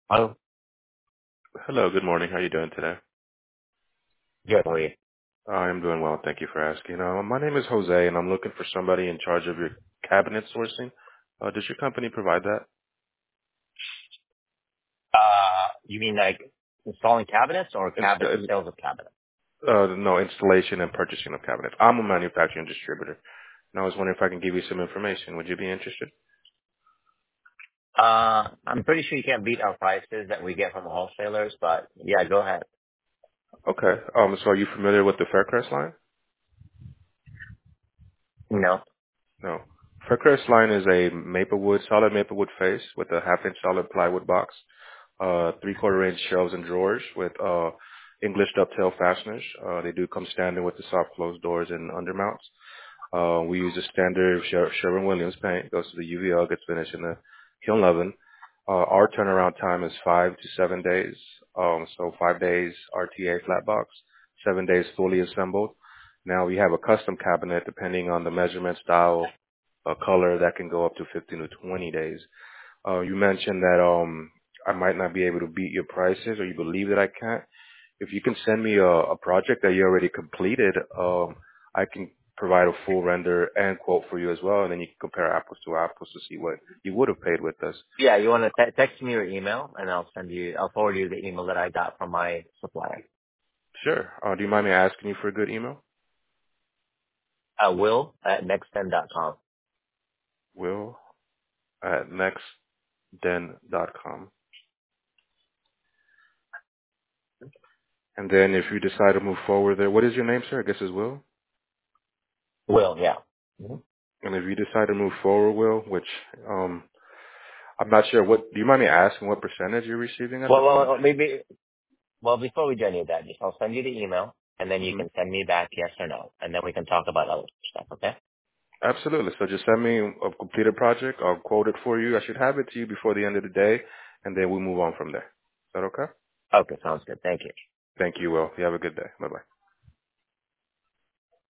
Oh, Hello, good morning. How are you doing today? good. How are you? I am doing well. Thank you for asking. My name is Jose, and I'm looking for somebody in charge of your cabinet sourcing. Does your company provide that? You mean like installing cabinets or Inst- sales of cabinets? no, installation and purchasing of cabinets. I'm a manufacturing distributor, and I was wondering if I can give you some information. Would you be interested? I'm pretty sure you can't beat our prices that we get from the wholesalers, but yeah, go ahead. Okay. So are you familiar with the Faircrest line? No. No. Faircrest line is a solid maplewood face with a half-inch solid plywood box, three-quarter inch shelves and drawers with English dovetail fasteners. They do come standard with the soft closed doors and undermounts. We use a standard Sherwin-Williams paint. Goes to the UV gets finished in the kiln oven. Our turnaround time is 5 to 7 days. So 5 days RTA flat box, 7 days fully assembled. Now we have a custom cabinet depending on the measurement, style, color that can go up to 15 to 20 days. You mentioned that I might not be able to beat your prices, or you believe that I can't. If you can send me a project that you already completed, I can provide a full render and quote for you as well, and then you can compare apples to apples to see what you would have paid with us. Yeah, you want to text me your email and I'll forward you the email that I got from my supplier. Sure. Do you mind me asking you for a good email? Will at nextend.com. Will at nextden.com. And then if you decide to move forward there, what is your name, sir? I guess it's Will. Will, yeah. Mhm. And if you decide to move forward, Will, which I'm not sure, what do you mind me asking what percentage you're receiving at the moment? Maybe, before we do any of that, just I'll send you the email and then you Hmm. can send me back yes or no, and then we can talk about other stuff, okay? Absolutely. So just send me a completed project. I'll quote it for you. I should have it to you before the end of the day, and then we'll move on from there. Is that okay? Okay, sounds good. Thank you. Thank you, Will. You have a good day. Bye-bye.